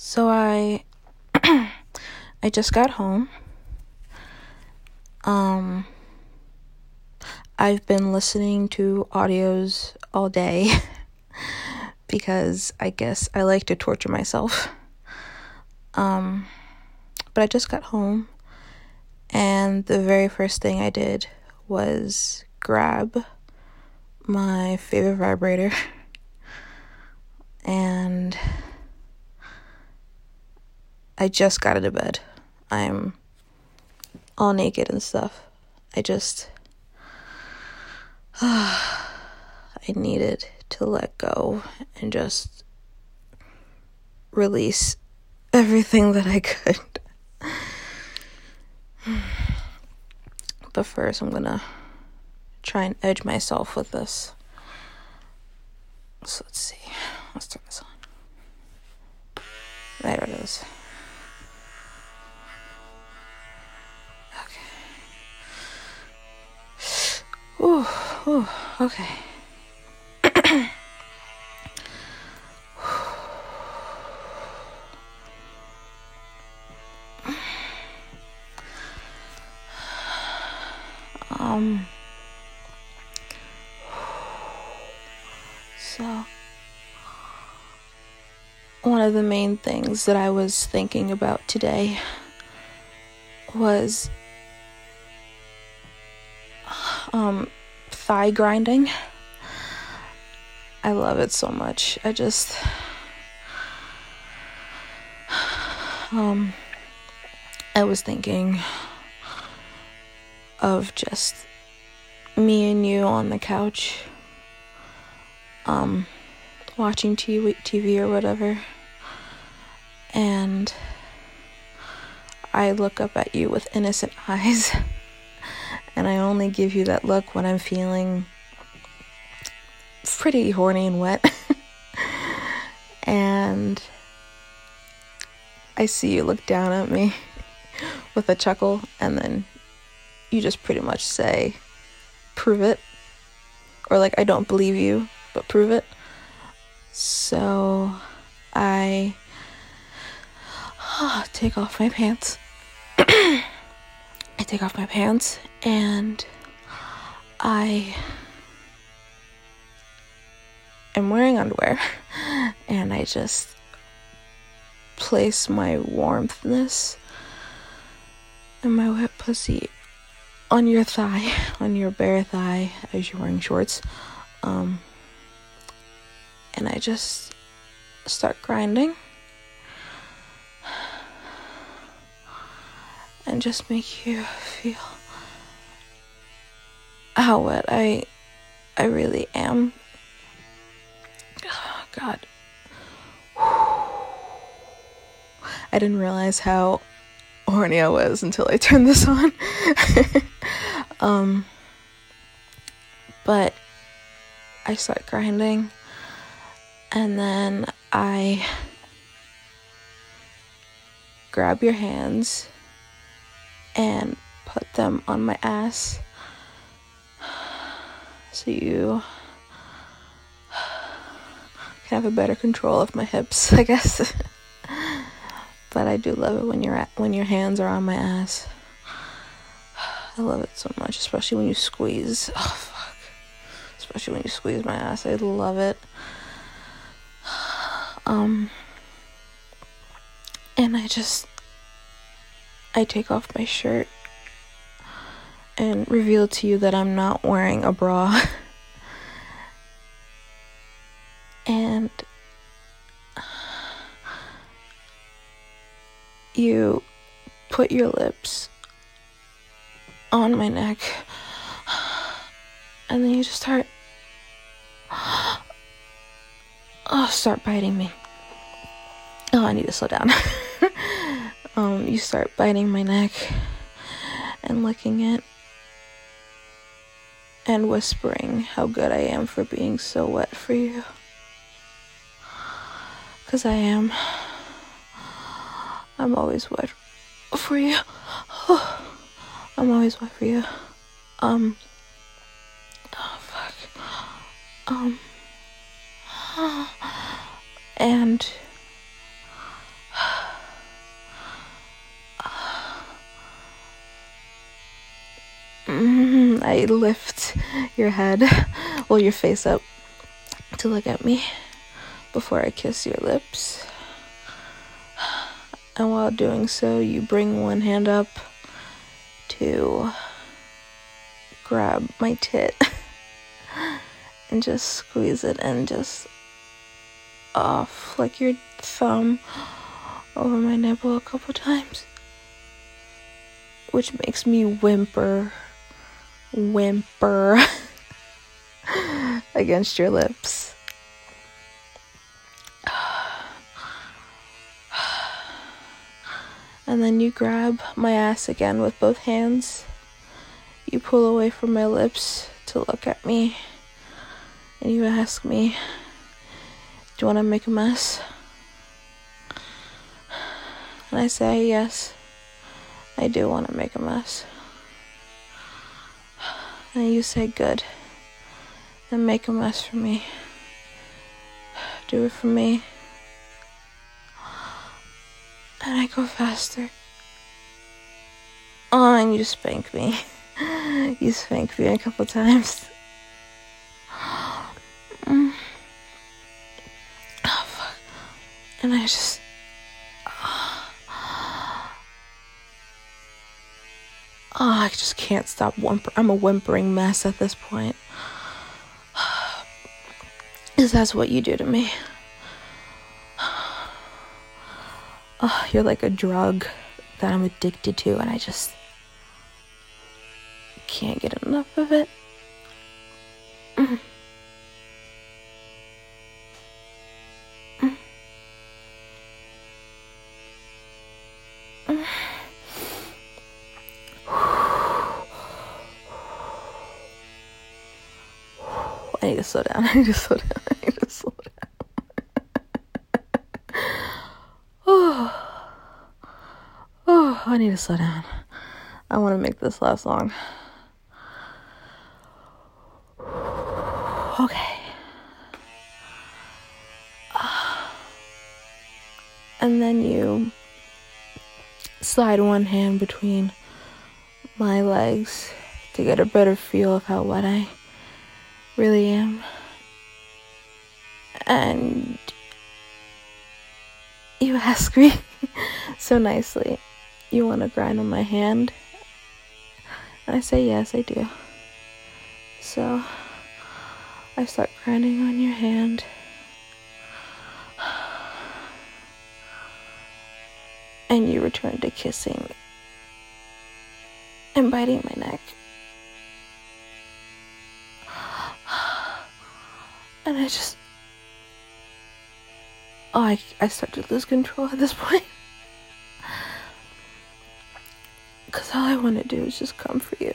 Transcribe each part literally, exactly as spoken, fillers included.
So I I just got home. Um I've been listening to audios all day because I guess I like to torture myself. Um but I just got home, and the very first thing I did was grab my favorite vibrator and I just got out of bed. I'm all naked and stuff. I just I needed to let go and just release everything that I could. But first, I'm gonna try and edge myself with this. So let's see. Let's turn this on. There it is. Okay. Ooh, ooh, okay. um. So, one of the main things that I was thinking about today was um thigh grinding. I love it so much. I just um I was thinking of just me and you on the couch, um watching T V, T V or whatever, and I look up at you with innocent eyes, and I only give you that look when I'm feeling pretty horny and wet. And I see you look down at me with a chuckle, and then you just pretty much say, prove it. Or like, I don't believe you, but prove it. So I oh, take off my pants. I take off my pants and I am wearing underwear, and I just place my warmthness and my wet pussy on your thigh, on your bare thigh, as you're wearing shorts. Um, and I just start grinding and just make you feel how wet I I really am. Oh, God. I didn't realize how horny I was until I turned this on. um, but I start grinding, and then I grab your hands and put them on my ass so you can have a better control of my hips, I guess. But I do love it when you're at, when your hands are on my ass. I love it so much, especially when you squeeze. Oh, fuck. Especially when you squeeze my ass. I love it. Um, and I just, I take off my shirt and reveal to you that I'm not wearing a bra. And you put your lips on my neck, and then you just start oh start biting me. Oh, I need to slow down. um you start biting my neck and licking it and whispering how good I am for being so wet for you, 'cause I am. I'm always wet for you. I'm always wet for you. Um. Oh, fuck. Um. And I lift your head, well, your face up to look at me before I kiss your lips. And while doing so, you bring one hand up to grab my tit and just squeeze it and just uh, flick your thumb over my nipple a couple times, which makes me whimper, whimper against your lips. And then you grab my ass again with both hands. You pull away from my lips to look at me. And you ask me, do you want to make a mess? And I say, yes, I do want to make a mess. And you say, good. Then make a mess for me. Do it for me. And I go faster. Oh, and you spank me. You spank me a couple times. Mm. Oh, fuck. And I just... Oh, I just can't stop whimpering. I'm a whimpering mess at this point. Because that's what you do to me. Oh, you're like a drug that I'm addicted to, and I just can't get enough of it. Mm. Mm. Mm. I need to slow down. I need to slow down. I need to slow down. Oh, oh, I need to slow down. I want to make this last long. Okay. Uh, and then you slide one hand between my legs to get a better feel of how wet I really am. And you ask me so nicely, you want to grind on my hand? And I say, yes, I do. So I start grinding on your hand. And you return to kissing and biting my neck. And I just... Oh, I, I start to lose control at this point. Because all I want to do is just come for you.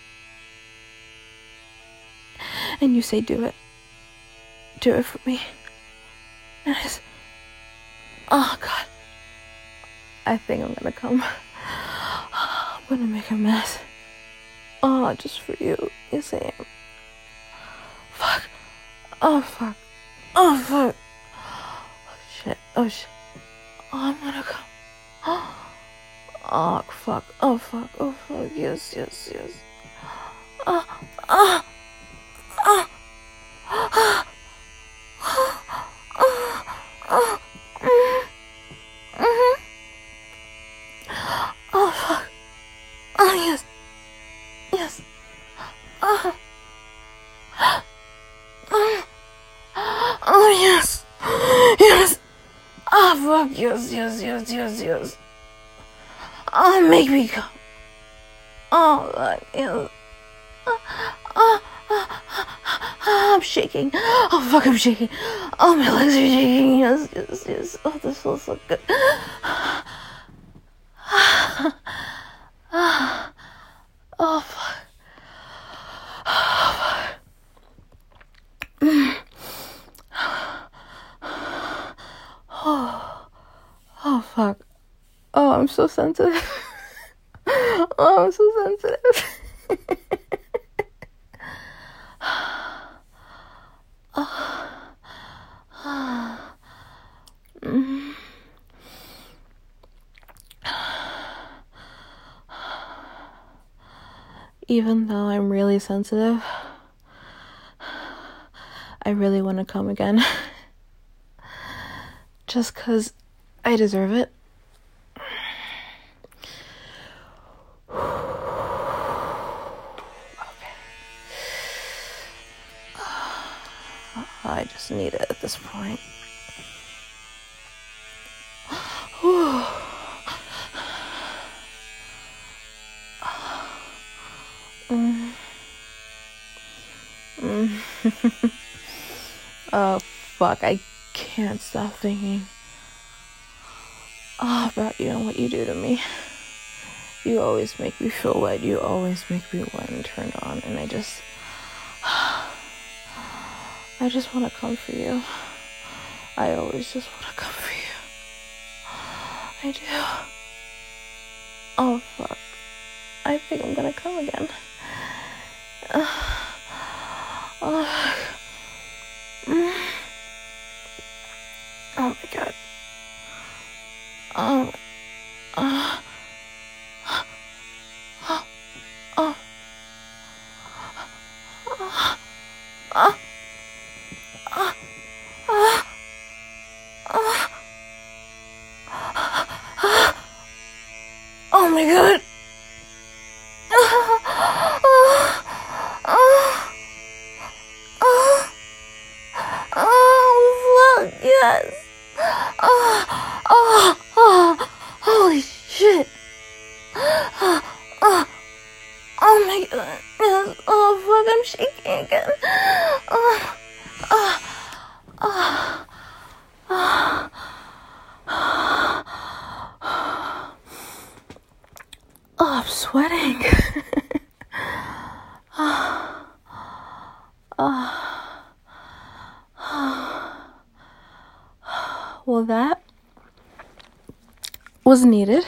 And you say, do it. Do it for me. And I say, oh, God. I think I'm going to come. I'm going to make a mess. Oh, just for you. You say, fuck. Oh, fuck. Oh, fuck. Shit. Oh, shit. Oh, I'm gonna come. Oh, fuck. Oh, fuck. Oh, fuck. Yes, yes, yes. Oh, oh, oh, oh, oh, oh, mm-hmm. Oh, fuck. Oh, yes. Yes. Oh. Oh, oh, yes. Yes. Oh, fuck, yes, yes, yes, yes, yes. Oh, make me come. Oh, God, yes. Oh, oh, oh, oh, I'm shaking. Oh, fuck, I'm shaking. Oh, my legs are shaking. Yes, yes, yes. Oh, this feels so good. Oh, fuck. Oh, oh, fuck. Oh, I'm so sensitive. Oh, I'm so sensitive. Oh. Mm. even though I'm really sensitive, I really want to come again. Just 'cause I deserve it. I just need it at this point. mm. Mm. Oh, fuck. I can't stop thinking oh, about you and what you do to me. You always make me feel wet. You always make me wet and turned on. And I just... I just want to come for you. I always just want to come for you. I do. Oh, fuck. I think I'm gonna come again. Uh, oh. Mm. Oh my god. Oh. Uh. Oh. Oh. Oh. Oh. Oh my god. Oh fuck yes. Oh, oh, oh, holy shit. Oh, oh, oh my god. Yes. Oh fuck, I'm shaking again. Oh, oh, oh, oh. Oh, I'm sweating. oh. Oh. Well, that was needed.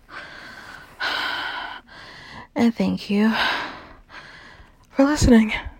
And thank you for listening.